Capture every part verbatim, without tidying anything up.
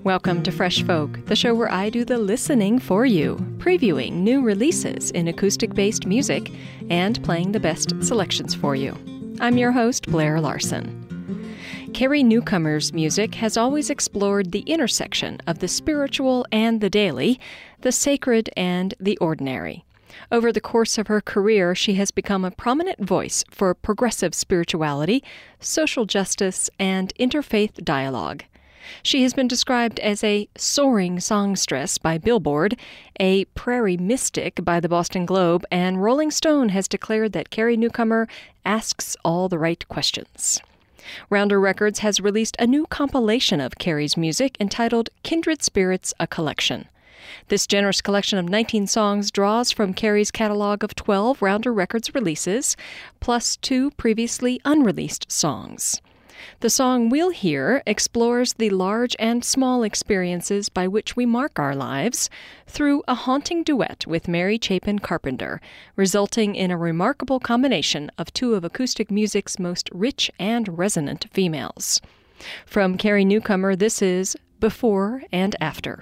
Welcome to Fresh Folk, the show where I do the listening for you, previewing new releases in acoustic-based music and playing the best selections for you. I'm your host, Blair Larson. Carrie Newcomer's music has always explored the intersection of the spiritual and the daily, the sacred and the ordinary. Over the course of her career, she has become a prominent voice for progressive spirituality, social justice, and interfaith dialogue. She has been described as a soaring songstress by Billboard, a prairie mystic by the Boston Globe, and Rolling Stone has declared that Carrie Newcomer asks all the right questions. Rounder Records has released a new compilation of Carrie's music entitled Kindred Spirits, A Collection. This generous collection of nineteen songs draws from Carrie's catalog of twelve Rounder Records releases, plus two previously unreleased songs. The song we'll hear explores the large and small experiences by which we mark our lives through a haunting duet with Mary Chapin Carpenter, resulting in a remarkable combination of two of acoustic music's most rich and resonant females. From Carrie Newcomer, this is Before and After.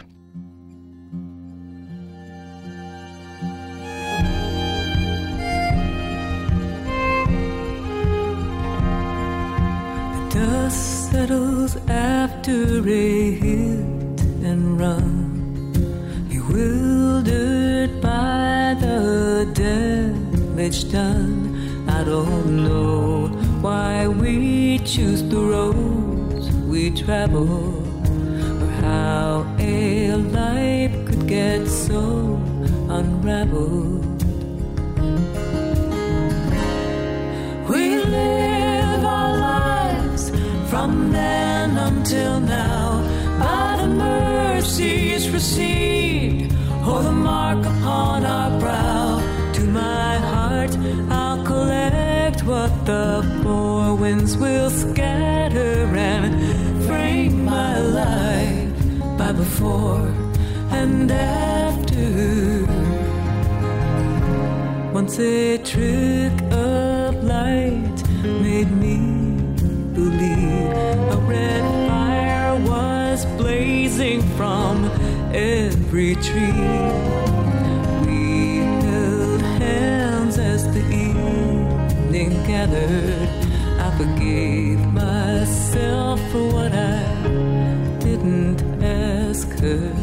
Dust settles after a hit and run, bewildered by the damage done. I don't know why we choose the roads we travel, or how a life could get so unraveled. We live our lives from then until now, by the mercies received, or the mark upon our brow. To my heart I'll collect what the four winds will scatter, and frame my life by before and after. Once a trick of light made me believe a red fire was blazing from every tree. We held hands as the evening gathered. I forgave myself for what I didn't ask her.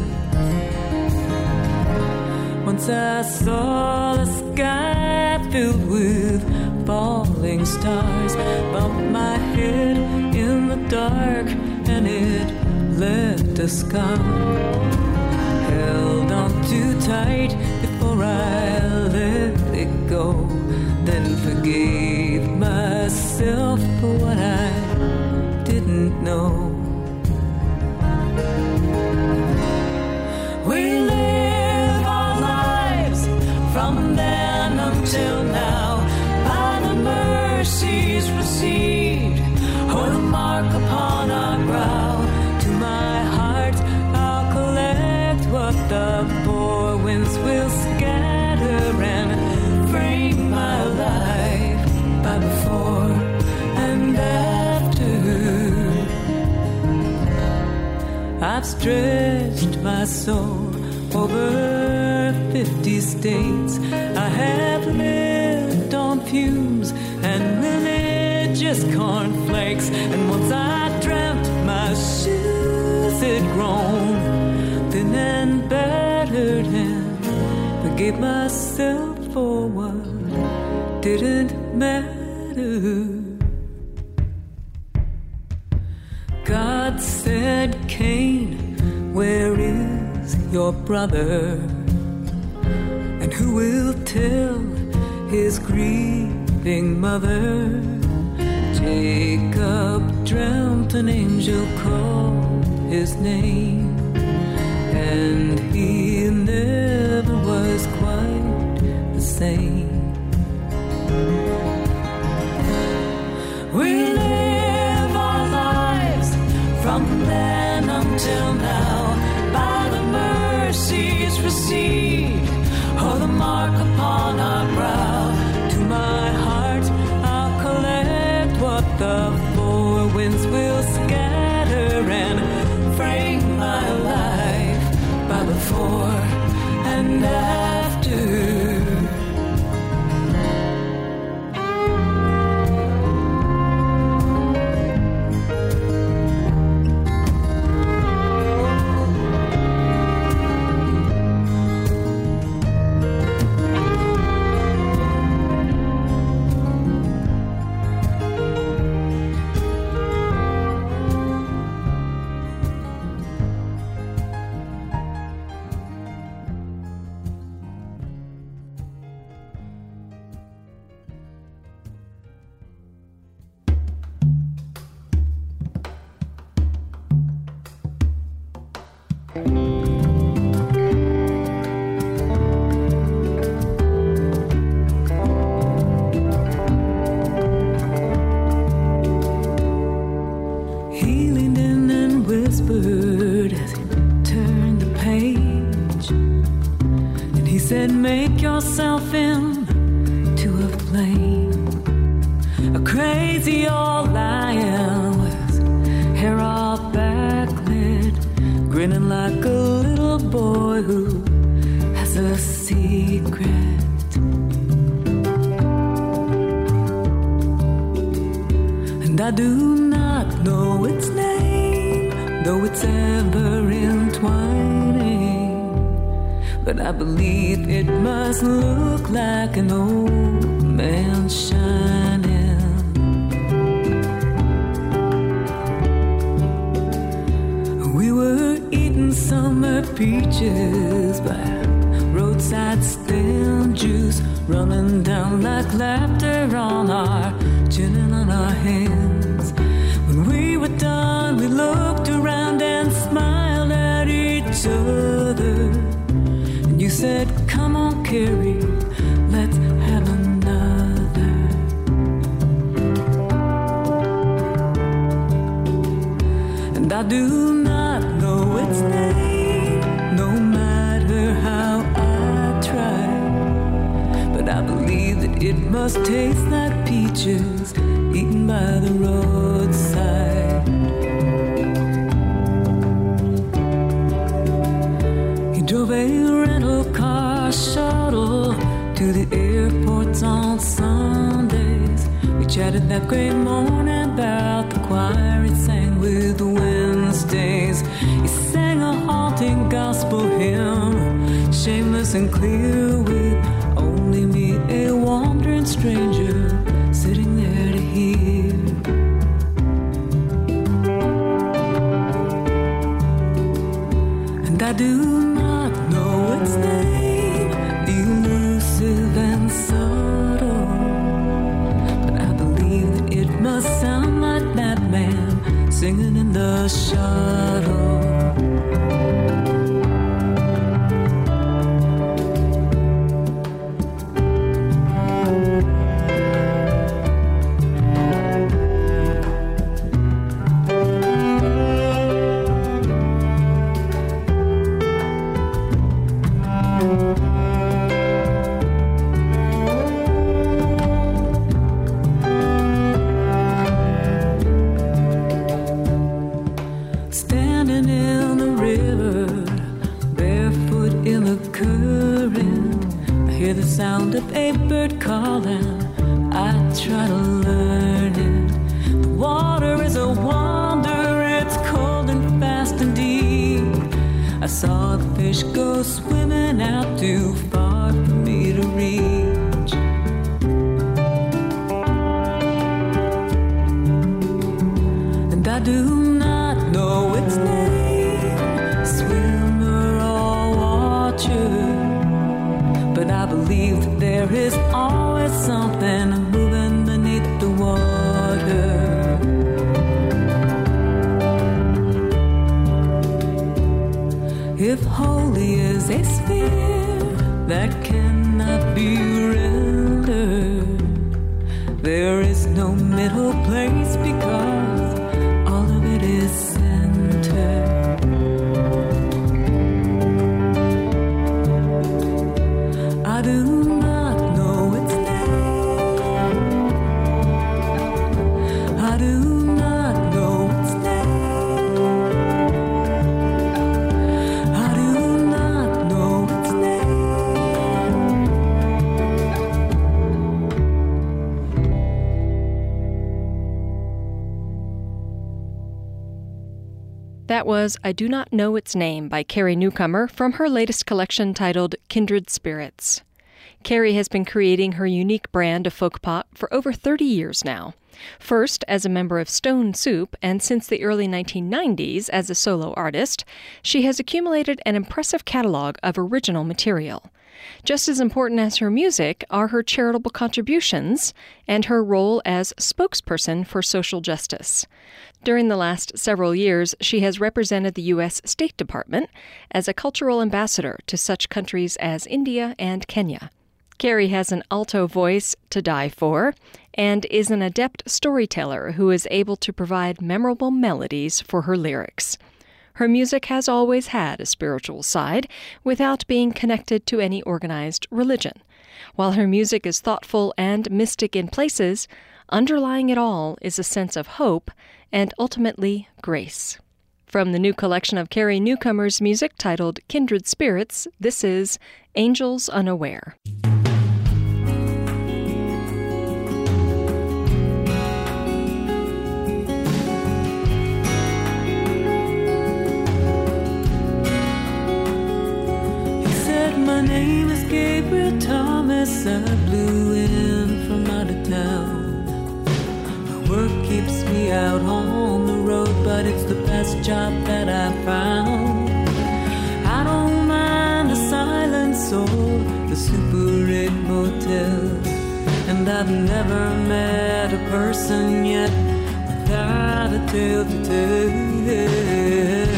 Once I saw the sky filled with falling stars, bumped my head in the dark and it left a scar. Held on too tight before I let it go, then forgave myself for what I didn't know. We live our lives from then until now, mercies received, or the mark upon our brow. To my heart I'll collect what the four winds will scatter, and frame my life by before and after. I've stretched my soul over fifty states. I have lived on fumes and religious cornflakes, and once I dreamt my shoes had grown thin and battered, and forgave myself for what didn't matter. God said, Cain, where is your brother? And who will tell his grieving mother? Jacob dreamt an angel called his name, and he never was quite the same. We live our lives from then until now, by the mercies received, or the mark upon our brow. To my heart I'll collect what the four winds will scatter, and frame my and after. He leaned in and whispered as he turned the page, and he said, make yourself into a flame. A crazy old lion with hair all backlit, grinning like a little boy who has a secret. And I do not know its name, though it's ever entwining, but I believe it must look like an old man shining. We were eating summer peaches by roadside stand, juice running down like laughter on our chin and on our hands. When we were done, we looked around and smiled at each other. And you said, come on, Carrie, let's have another. And I do not know its name, no matter how I try, but I believe that it must taste like peaches eaten by the roadside. He drove a rental car shuttle to the airports on Sundays. We chatted that great morning about the choir he sang with the Wednesdays. He sang a haunting gospel hymn, shameless and clear, with only me, a wandering stranger, sitting there to hear. And I do not know its name, elusive and subtle, but I believe that it must sound like that man singing in the shuttle. Sound of a bird calling, I try to learn it. The water is a wonder, it's cold and fast and deep. I saw the fish go swimming out too far for me to reach. And I do not know its name, swimmer or watcher, but I believe that there is always something moving beneath the water. If holy is a sphere that cannot be rendered, there is no middle place because all of it is centered. I do not know its name. I do not know its name. I do not know its name. That was I Do Not Know Its Name by Carrie Newcomer from her latest collection titled Kindred Spirits. Carrie has been creating her unique brand of folk pop for over thirty years now. First as a member of Stone Soup, and since the early nineteen nineties as a solo artist, she has accumulated an impressive catalog of original material. Just as important as her music are her charitable contributions and her role as spokesperson for social justice. During the last several years, she has represented the U S State Department as a cultural ambassador to such countries as India and Kenya. Carrie has an alto voice to die for and is an adept storyteller who is able to provide memorable melodies for her lyrics. Her music has always had a spiritual side without being connected to any organized religion. While her music is thoughtful and mystic in places, underlying it all is a sense of hope and ultimately grace. From the new collection of Carrie Newcomer's music titled Kindred Spirits, this is Angels Unaware. My name is Gabriel Thomas. I blew in from out of town. My work keeps me out on the road, but it's the best job that I found. I don't mind the silent soul, the Super eight motel, and I've never met a person yet without a tale to tell.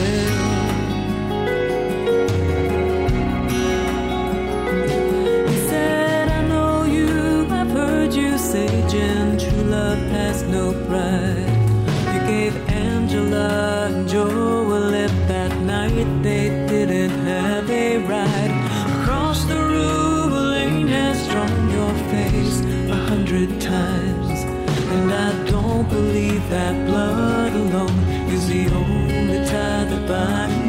And true love has no pride. You gave Angela and Joel a lift that night. They didn't have a ride. Across the room, a lane has drawn your face a hundred times, and I don't believe that blood alone is the only tie that binds.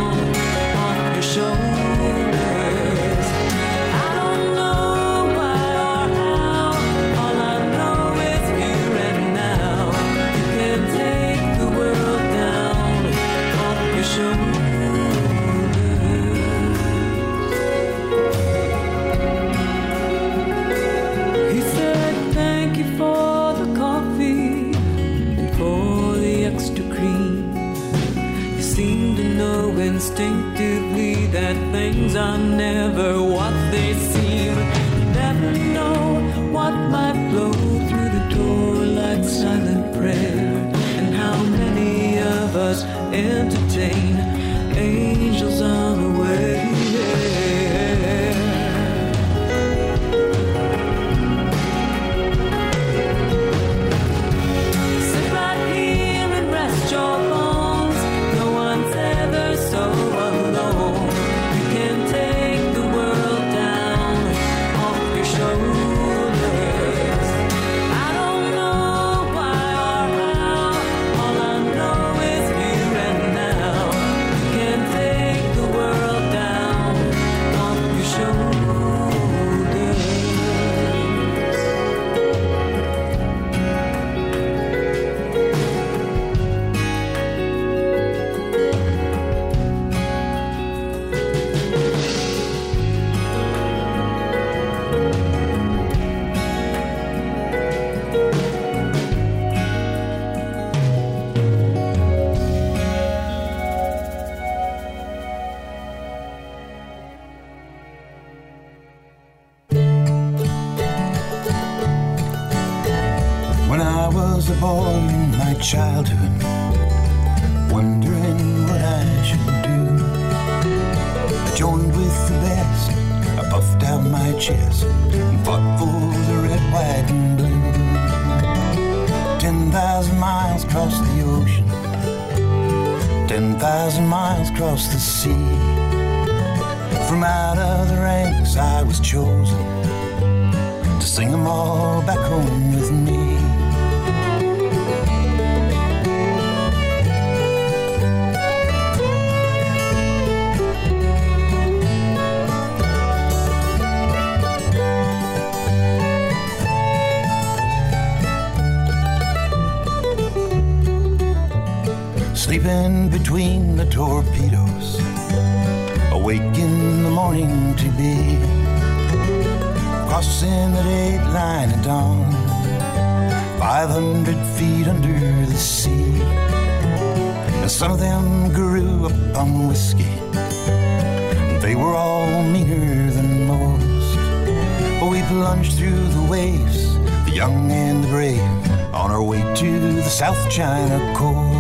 Why was a boy in my childhood, wondering what I should do. I joined with the best, I puffed out my chest, and fought for the red, white, and blue. Ten thousand miles across the ocean, ten thousand miles across the sea. From out of the ranks I was chosen to sing them all back home with me. Sleeping between the torpedoes, awake in the morning to be crossing the date line at dawn, five hundred feet under the sea. And some of them grew up on whiskey, they were all meaner than most. But we plunged through the waves, the young and the brave, on our way to the South China coast.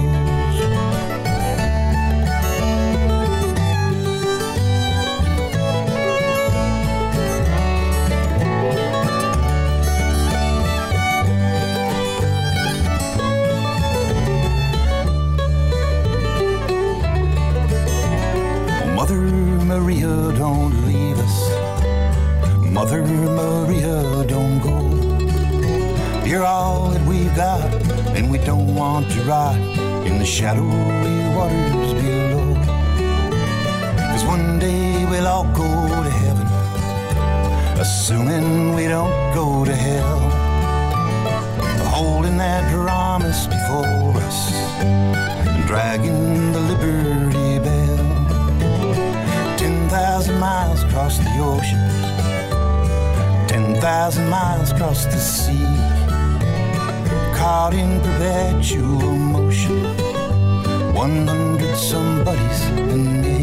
Maria, don't leave us. Mother Maria, don't go. You're all that we've got, and we don't want to rot in the shadowy waters below. 'Cause one day we'll all go to heaven, assuming we don't go to hell. Holding that promise before us, and dragging the Liberty Bell. Ten thousand miles across the ocean, ten thousand miles across the sea, caught in perpetual motion, one hundred somebodies and me.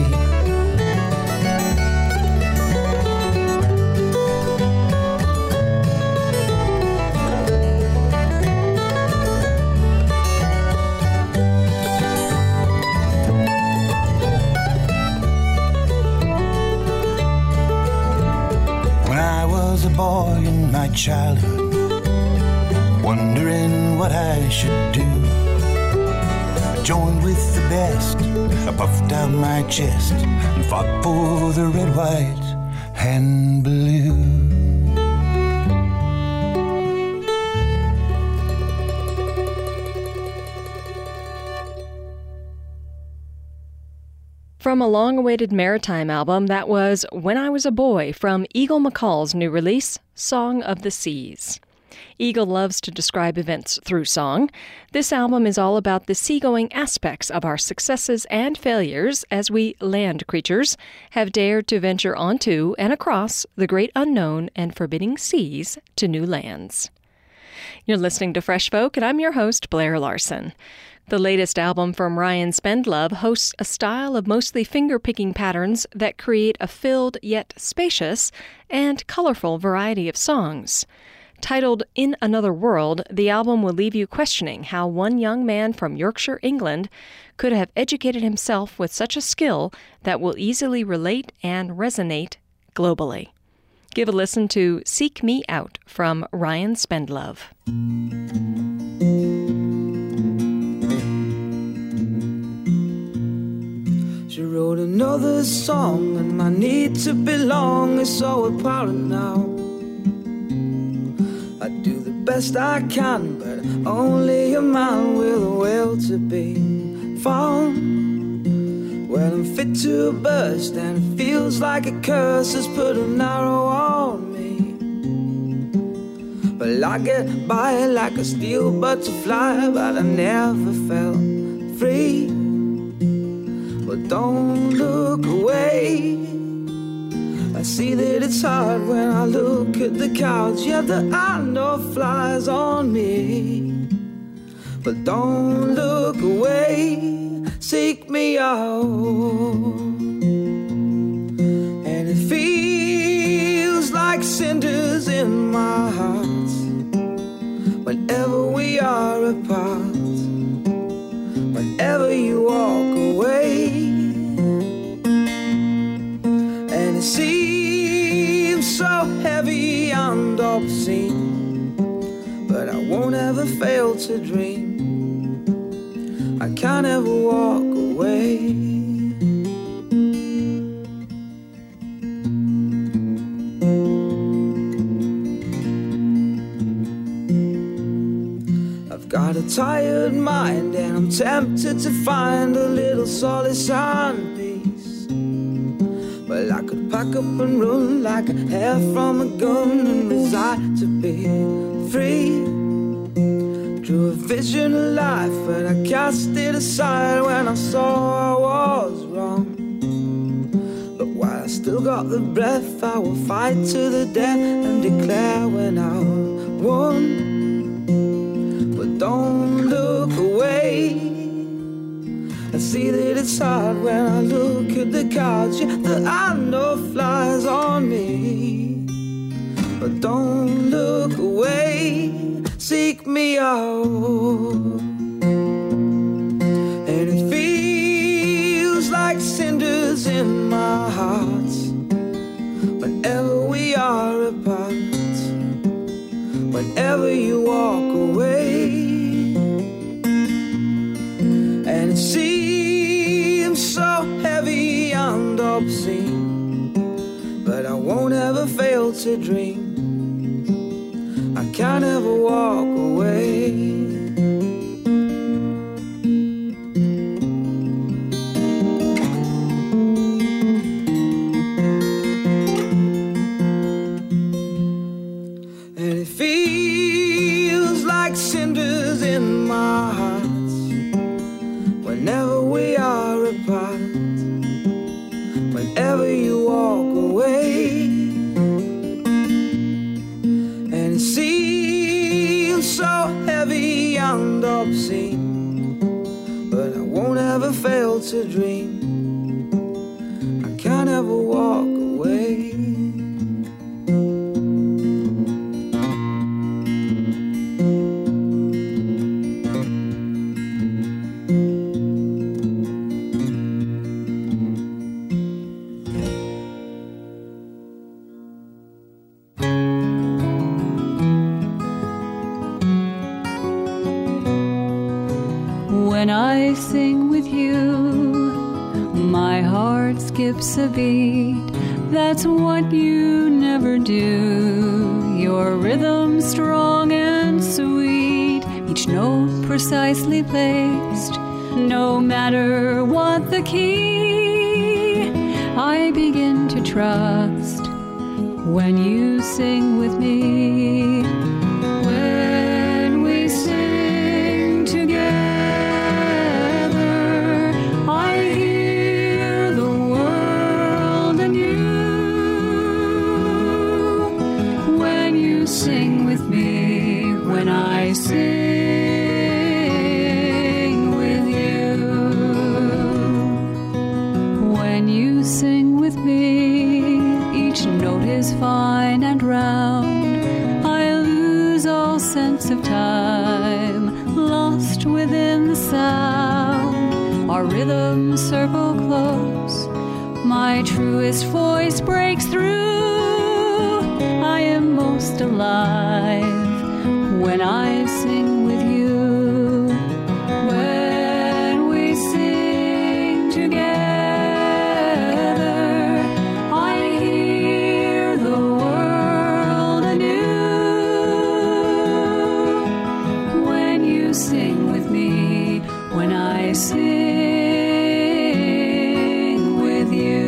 A boy in my childhood, wondering what I should do. I joined with the best, I puffed out my chest, and fought for the red, white, and blue. From a long-awaited Maritime album, that was When I Was a Boy from Eagle McCall's new release, Song of the Seas. Eagle loves to describe events through song. This album is all about the seagoing aspects of our successes and failures as we land creatures have dared to venture onto and across the great unknown and forbidding seas to new lands. You're listening to Fresh Folk, and I'm your host, Blair Larson. The latest album from Ryan Spendlove hosts a style of mostly finger-picking patterns that create a filled yet spacious and colorful variety of songs. Titled In Another World, the album will leave you questioning how one young man from Yorkshire, England, could have educated himself with such a skill that will easily relate and resonate globally. Give a listen to Seek Me Out from Ryan Spendlove. She wrote another song, and my need to belong is so apparent now. I do the best I can, but only a man with a will to be found. Well, I'm fit to burst, and it feels like a curse has put an arrow on me. Well, I get by like a steel butterfly, but I never felt free. But don't look away. I see that it's hard when I look at the couch, yet the eye no flies on me. But don't look away, seek me out. And it feels like cinders in my heart whenever we are apart, whenever you walk away. And it seems so heavy and obscene, but I won't ever fail to dream I can't ever walk away. Got a tired mind and I'm tempted to find a little solace and peace. Well, I could pack up and run like a hare from a gun and reside to be free. Drew a vision of life, but I cast it aside when I saw I was wrong. But while I still got the breath, I will fight to the death and declare when I won. Don't look away. I see that it's hard when I look at the cards, yeah, that I know flies on me. But don't look away, seek me out. And it feels like cinders in my heart whenever we are apart, whenever you walk away. And it seems so heavy and obscene, but I won't ever fail to dream I can't ever walk away. And it feels like cinders in my heart whenever we are apart, whenever you walk away. And it seems so heavy and obscene, but I won't ever fail to dream I can't ever walk away. When I sing with you, my heart skips a beat. That's what you never do. Your rhythm strong and sweet, each note precisely placed. No matter what the key, I begin to trust when you sing with me. When we sing together, sing with me. When I sing with you, when you sing with me, each note is fine and round. I lose all sense of time, lost within the sound. Our rhythms circle close, my truest voice breaks through. I am most alive when I sing with you. When we sing together, I hear the world anew. When you sing with me, when I sing with you.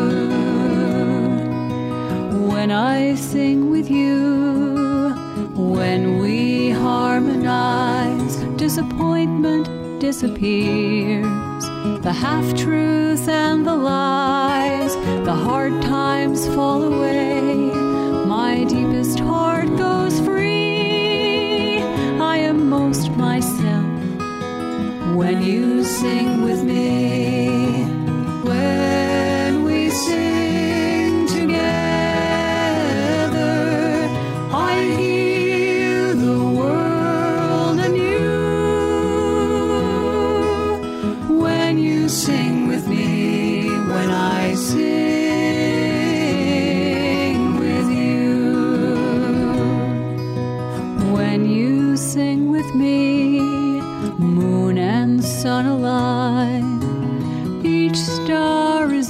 When I sing with you, when we harmonize, disappointment disappears. The half-truths and the lies, the hard times fall away. My deepest heart goes free. I am most myself when you sing with me. When we sing together, I hear the world anew.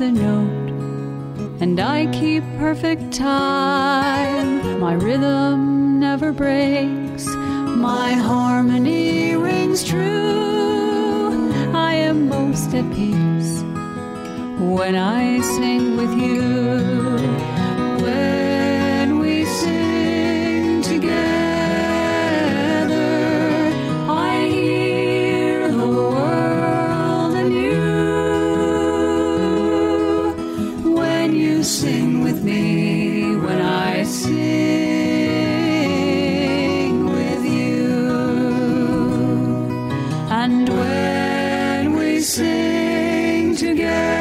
a note, and I keep perfect time. My rhythm never breaks, my harmony rings true. I am most at peace when I sing with you. When we sing together, I hear the world anew. When you sing with me, when I sing with you, and when we sing together,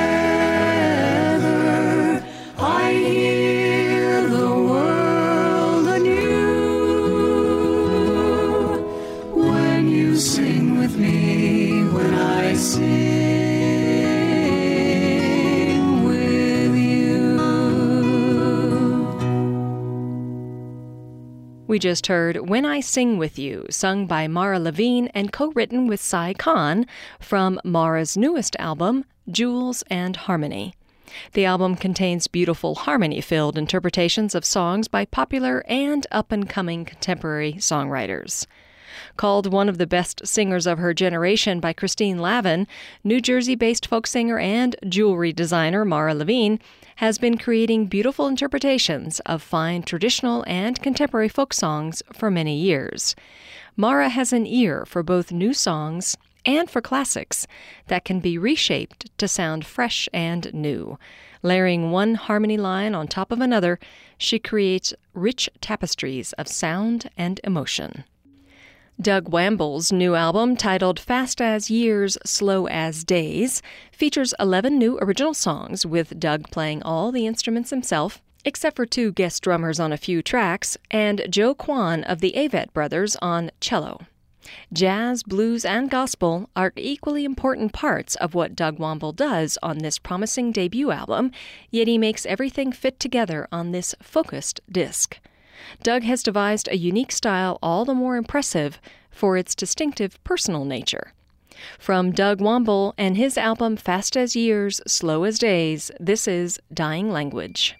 We just heard When I Sing With You, sung by Mara Levine and co-written with Sai Khan from Mara's newest album, Jewels and Harmony. The album contains beautiful harmony-filled interpretations of songs by popular and up-and-coming contemporary songwriters. Called one of the best singers of her generation by Christine Lavin, New Jersey-based folk singer and jewelry designer Mara Levine has been creating beautiful interpretations of fine traditional and contemporary folk songs for many years. Mara has an ear for both new songs and for classics that can be reshaped to sound fresh and new. Layering one harmony line on top of another, she creates rich tapestries of sound and emotion. Doug Wamble's new album, titled Fast as Years, Slow as Days, features eleven new original songs, with Doug playing all the instruments himself, except for two guest drummers on a few tracks, and Joe Kwan of the Avett Brothers on cello. Jazz, blues, and gospel are equally important parts of what Doug Wamble does on this promising debut album, yet he makes everything fit together on this focused disc. Doug has devised a unique style all the more impressive for its distinctive personal nature. From Doug Wamble and his album Fast as Years, Slow as Days, this is Dying Language.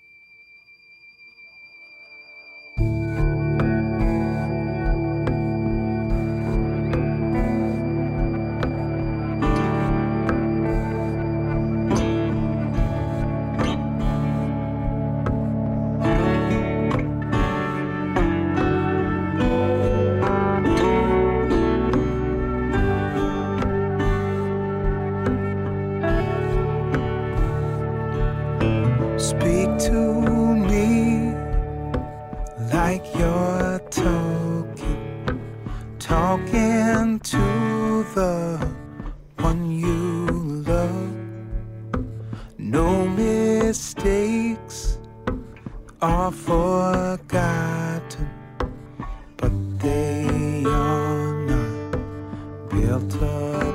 Speak to me like you're talking, talking to the one you love. No mistakes are forgotten, but they are not built upon.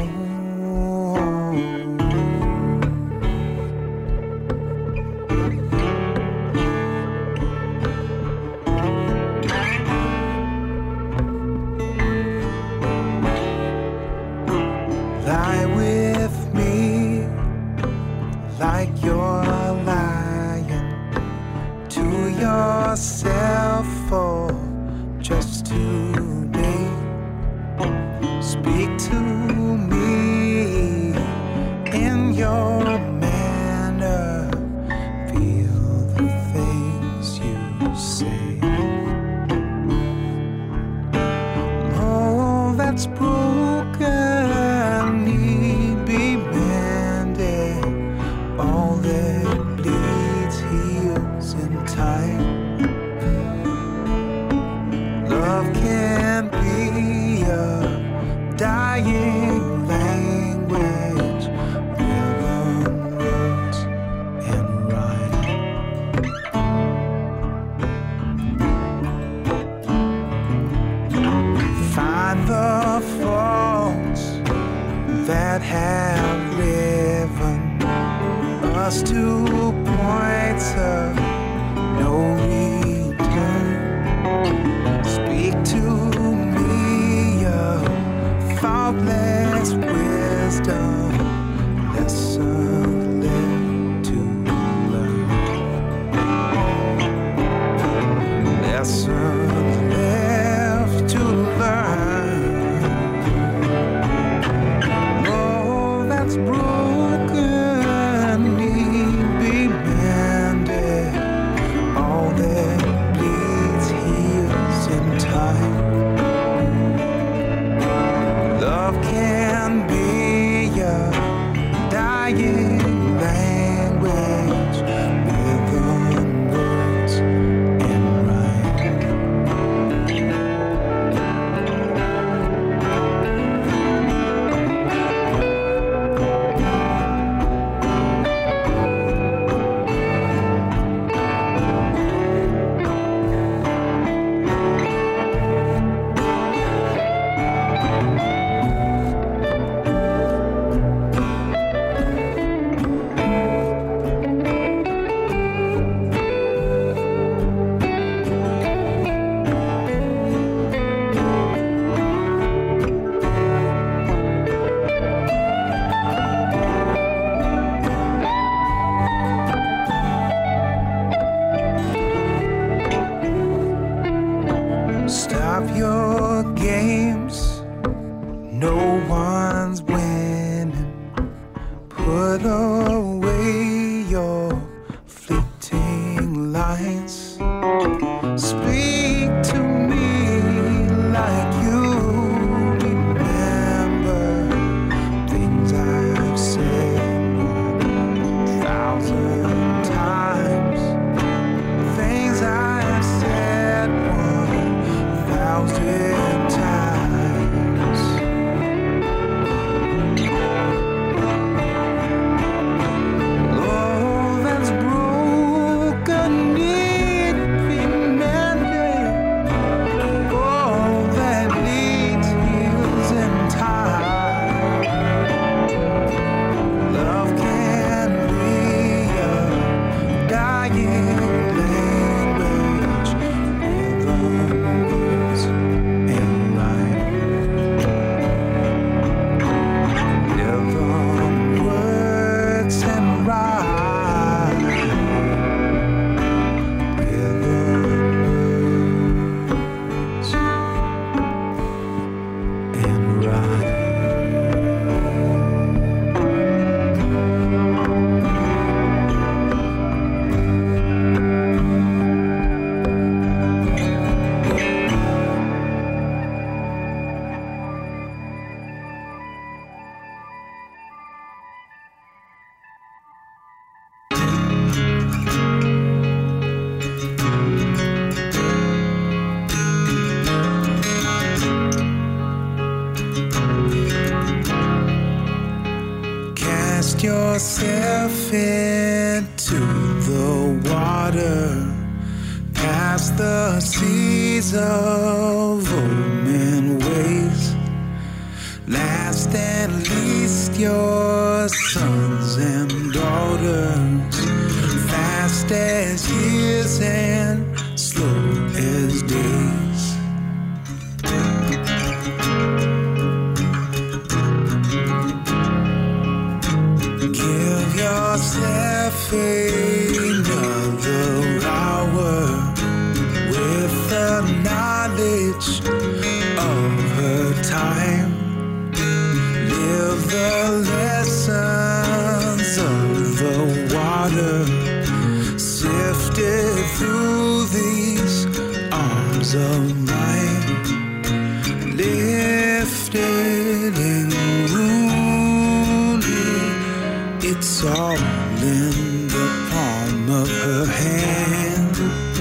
Lie with me like you're lying to yourself for just today. Speak to me in your manner. Feel the things you say. Oh, that's broken. Need be mended. All that bleeds heals in time. Love can be a dying language, rhythm, words, and rhyme. Find the faults that have driven us to points of no return. Speak to me of faultless wisdom, lessons lived lessons left to learn. All that's broken need be mended. All that bleeds heals in time. Love can be a dying language with words and rhyme. Stop your games, no one's winning. Put away your fleeting lines. Speak to me like you remember things I've said a thousand times. Things I've said one thousand times. All that's broken need be mended. All that needs heals in time. Love can be a dying language with words and rhyme. Live on words and rhyme. Live on words and rhyme. Cast yourself into the water, past the seas of omen ways. Last and least, your sons and daughters, fast as years and slow as days. Give yourself another hour with the knowledge of her time. Live the lessons of the water, sifted through these arms of mine, lifted and wounded. It's all in the palm of her hand.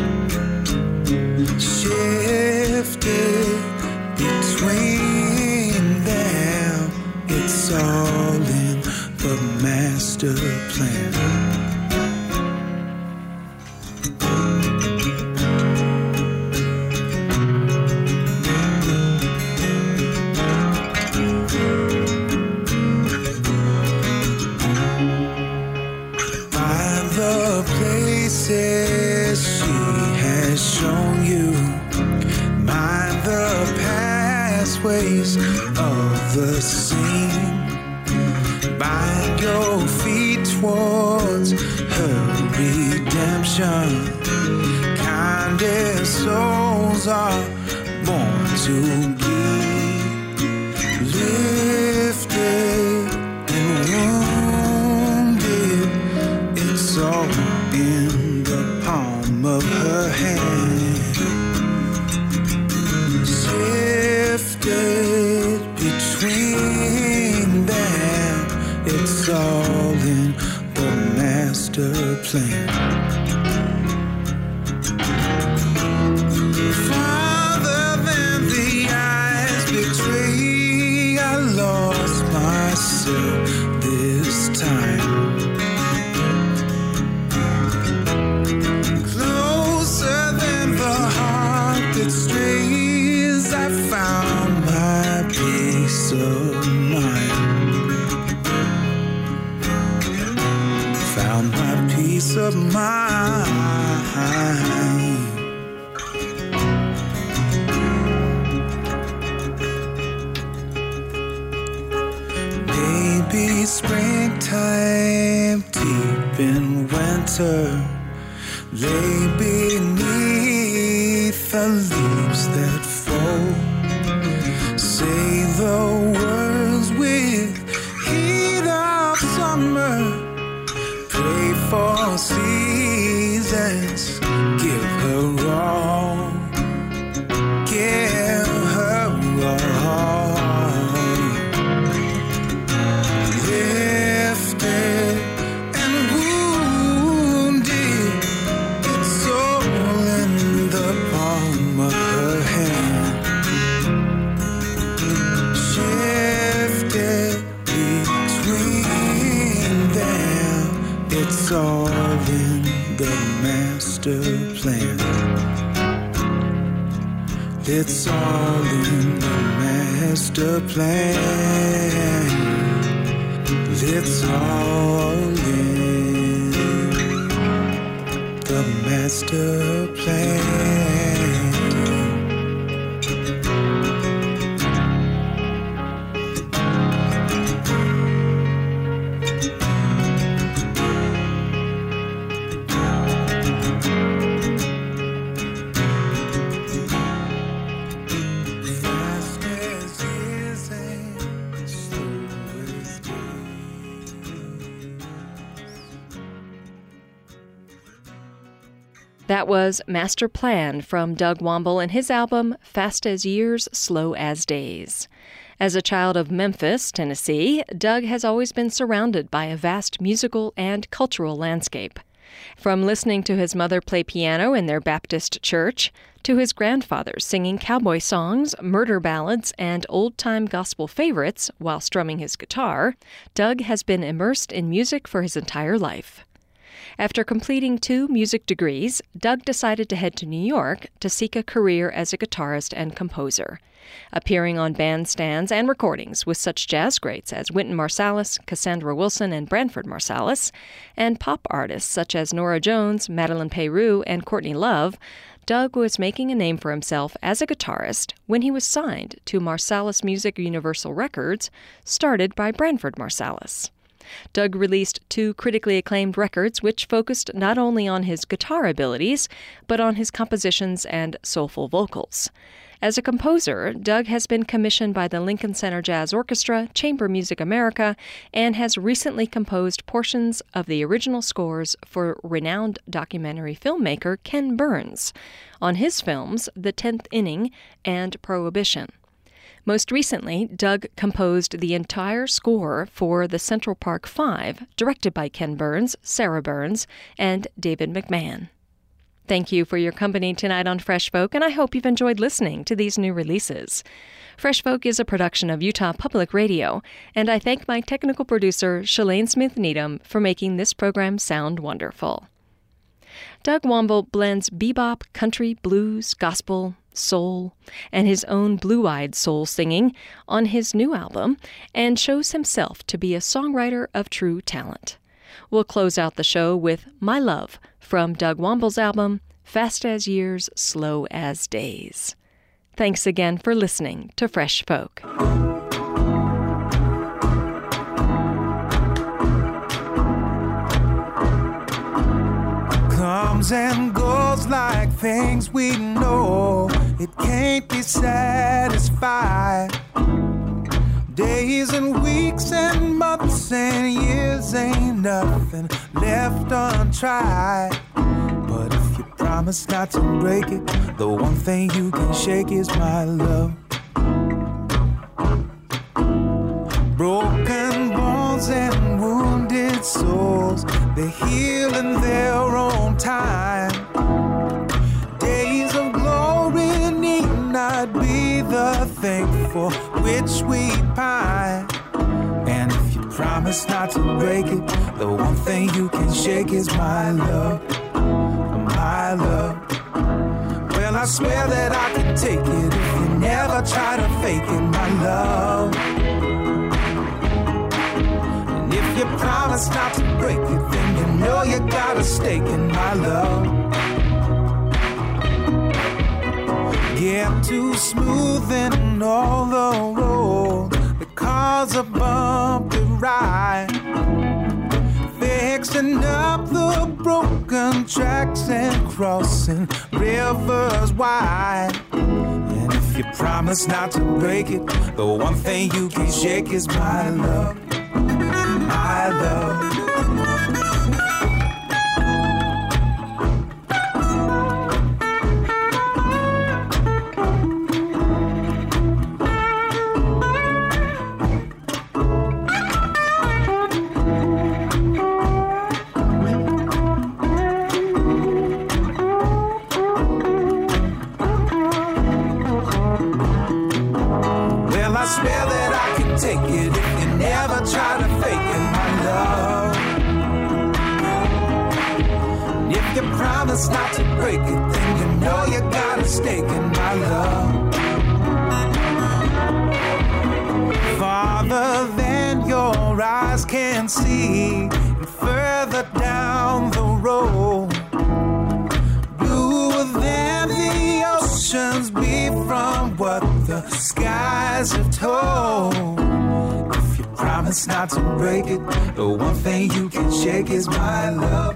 Shifted between them. It's all in the master plan. Find the places she has shown you. Mind the pathways of the scene. Bind your feet towards her redemption. Kind blinded souls are born to be lifted and wounded. It's all in the palm of her hand. Sifted between them, it's all in the master plan. Farther than the eyes betray, I lost myself this time. Closer than the heart that strays, I found my peace of mind. Found my peace of mind. Maybe springtime deep in winter lay beneath the leaves that fall. Say the words with heat of summer. Pray for seasons. Give her all. Give her all. Lifted and wounded, it's all in the palm of her hand. Shifted between them, it's all in the master plan. It's all in the master plan. It's all in the master plan. Fast as years and slow as days. That was Master Plan from Doug Womble and his album Fast as Years, Slow as Days. As a child of Memphis, Tennessee, Doug has always been surrounded by a vast musical and cultural landscape. From listening to his mother play piano in their Baptist church, to his grandfather singing cowboy songs, murder ballads, and old-time gospel favorites while strumming his guitar, Doug has been immersed in music for his entire life. After completing two music degrees, Doug decided to head to New York to seek a career as a guitarist and composer, appearing on bandstands and recordings with such jazz greats as Wynton Marsalis, Cassandra Wilson, and Branford Marsalis, and pop artists such as Norah Jones, Madeleine Peyroux, and Courtney Love. Doug was making a name for himself as a guitarist when he was signed to Marsalis Music Universal Records, started by Branford Marsalis. Doug released two critically acclaimed records which focused not only on his guitar abilities, but on his compositions and soulful vocals. As a composer, Doug has been commissioned by the Lincoln Center Jazz Orchestra, Chamber Music America, and has recently composed portions of the original scores for renowned documentary filmmaker Ken Burns on his films The Tenth Inning and Prohibition. Most recently, Doug composed the entire score for the Central Park Five, directed by Ken Burns, Sarah Burns, and David McMahon. Thank you for your company tonight on Fresh Folk, and I hope you've enjoyed listening to these new releases. Fresh Folk is a production of Utah Public Radio, and I thank my technical producer, Shalane Smith Needham, for making this program sound wonderful. Doug Womble blends bebop, country, blues, gospel, soul, and his own blue-eyed soul singing on his new album, and shows himself to be a songwriter of true talent. We'll close out the show with My Love from Doug Womble's album, Fast as Years, Slow as Days. Thanks again for listening to Fresh Folk. Comes and goes like things we know, it can't be satisfied. Days and weeks and months and years ain't nothing left untried. But if you promise not to break it, the one thing you can shake is my love. Broken bones and wounded souls, they heal in their own time. Days of glory need not be the thing for which we pine. And if you promise not to break it, the one thing you can shake is my love, my love. Well, I swear that I could take it if you never try to fake it, my love. And if you promise not to break it, then you know you got a stake in my love. Get too smooth and all the road that cause a bumpy ride, fixing up the broken tracks and crossing rivers wide. And if you promise not to break it, the one thing you can shake is my love, my love. I swear that I can take it if you never try to fake it, my love. And if you promise not to break it, then you know you got a stake in my love. Farther than your eyes can see, and further down the road, bluer than the oceans be from what the skies have told. If you promise not to break it, the one thing you can shake is my love.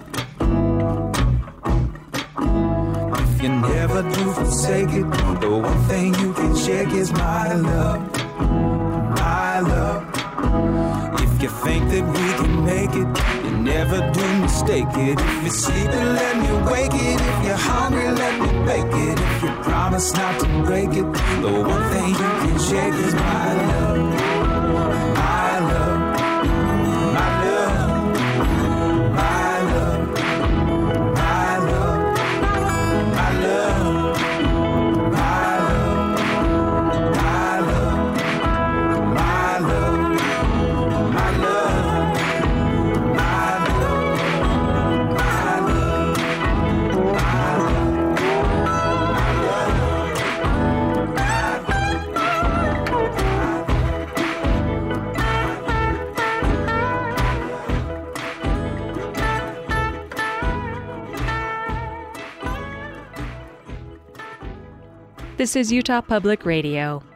If you never do forsake it, the one thing you can shake is my love, my love. If you think that we can make it, you never do mistake it. If you're sleeping, let me wake it. If you're hungry, let me bake it. If you promise not to break it, the one thing you can shake is my love, my love, my love, my love, my love, my love, my love, my love, my love. This is Utah Public Radio.